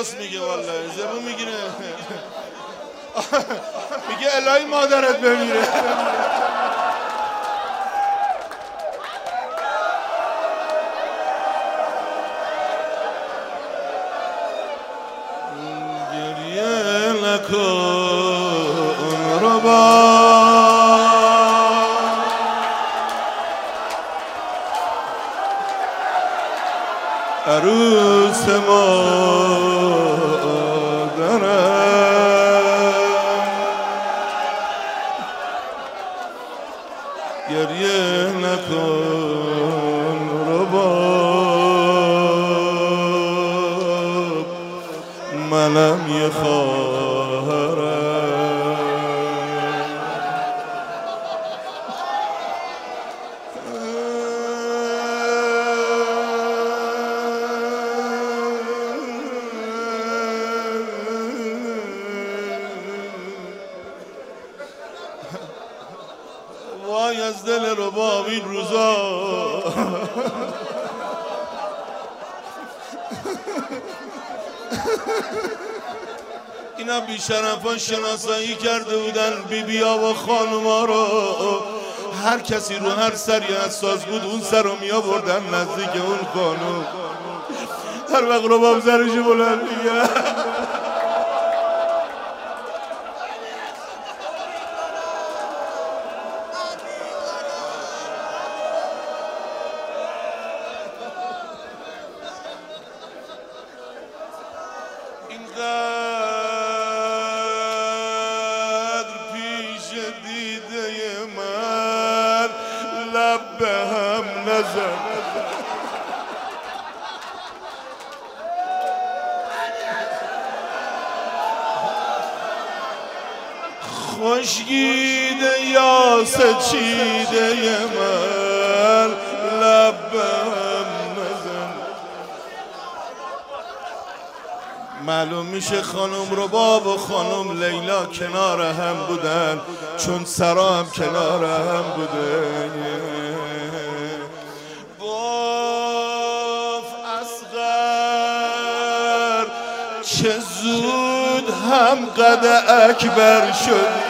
راست میگه والله زبون میگیره میگه الهی مادرت بمیره گریه نکن ربا عروس مادرم گریه نکن رباب منم یه خواهرم وای از دل رباب این روزا اینا بیشرفان شناسایی کرده بودن بیبیا و خانوما رو هر کسی رو هر سری حساس بود اون سر رو می آوردن نزدیک اون خانوم هر وقت رباب سرش بلند میگه اینقدر پیش دیده من لب به هم نزن خشکیده یا سچیده من لب به هم نزن معلوم میشه خانم رباب و خانم لیلا کنار هم بودن چون سرا هم کنار هم بوده گفت اصغر چه زود هم قد اکبر شدی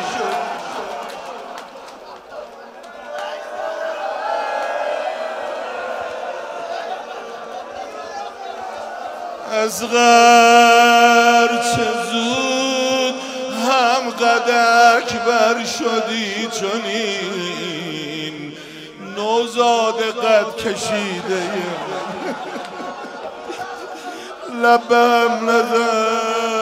اصغر چه زود هم قد اکبر شدی چنین نوزاد قد کشیده لب هم نزن